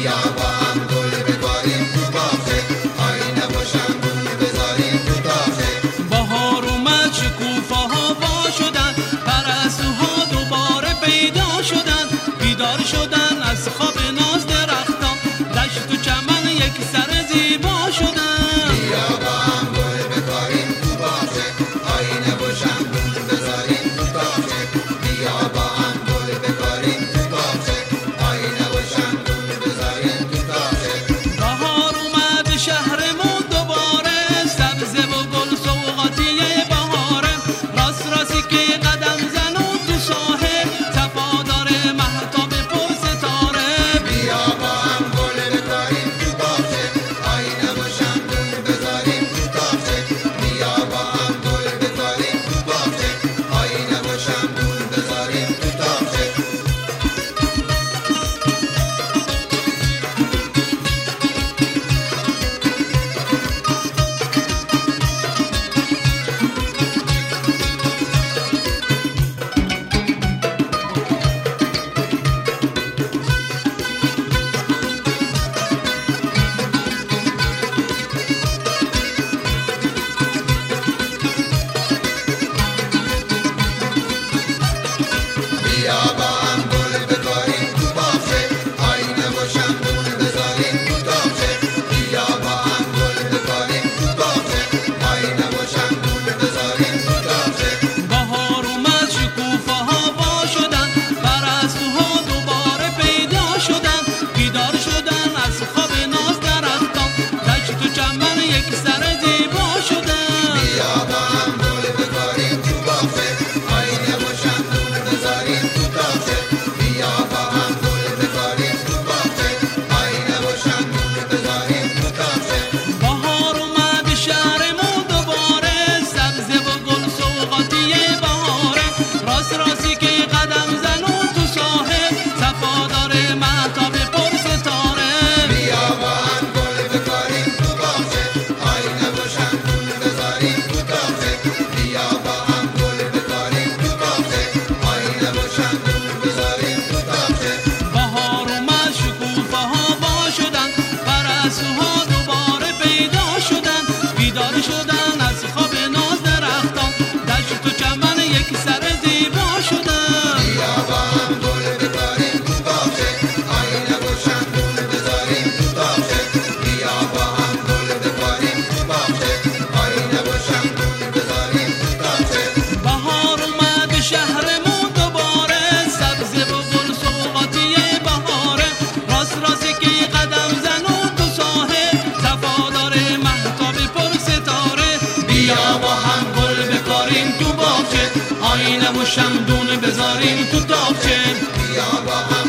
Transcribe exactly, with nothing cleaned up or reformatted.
بیا با هم گل بکاریم تو باغچه، آینه و شمعدون بذاریم تو تاقچه. بهار اومد شکوفه ها وا شدن، پرستوها دوباره پیدا شدن، بیدار شدن از خواب ناز درختان، دشت و چمن یک سر زیبا شدن. بیا با هم گل بکاریم تو باغچه، آینه و شمعدون بذاریم تو تاقچه. بیا با هم گل بکاریم تو باغچه، آینه و شمعدون بذاریم تو تاقچه. بهار اومد شهرمون دوباره، سبزه و گل سوغاتی بهاره، راست راستی که قدم زنون تو ساحه، صفادار مهتاب پر ستاره. بیا با هم گل بکاریم تو باغچه، آینه و شمعدون بذاریم تو تاقچه. بیا با هم گل بکاریم تو باغچه، آینه و شمعدون بذاریم تو تاقچه. بیا با هم گل بکاریم تو باغچه، آینه و شمعدون بذاریم تو تاقچه. بیا با هم گل بکاریم تو باغچه، آینه و شمعدون بذاریم تو تاقچه. بهار اومد شکوفه ها وا شدن، پرستوها دوباره پیدا شدن، بیدار شدن از خواب ناز درختان، دشت و چمن یک سر زیبا شدن. بیا با هم گل بکاریم تو باغچه، آینه و شمعدون بذاریم تو تاقچه. بیا با هم گل بکاریم تو باغچه، آینه و شمعدون بذاریم تو تاقچه. بهار اومد شهرمون دوباره، سبزه و گل سوغاتی بهاره، راست راستی که قدم زنون تو ساحه، صفادار مهتاب پر ستاره. بیا با هم گل بکاریم تو باغچه، آینه و شمعدون بذاریم تو تاقچه. بیا با هم گل بکاریم تو باغچه، آینه و شمعدون بذاریم تو تاقچه. بهار اومد شکوفه ها وا شدن، پرستوها دوباره پیدا شدن، بیدار شدن از خواب ناز درختان، دشت و چمن یک سر زیبا شدن. بیا با هم گل بکاریم تو باغچه، آینه و شمعدون بذاریم تو تاقچه. بیا با هم گل بکاریم تو باغچه، آینه و شمعدون بذاریم تو تاقچه. بهار اومد شهرمون دوباره، سبزه و گل سوغاتی بهاره، راست راستی که قدم زنون تو ساحه، صفادار مهتاب پر ستاره. بیا با هم گل بکاریم تو باغچه، آینه و شمعدون بذاریم تو تاقچه. بیا با هم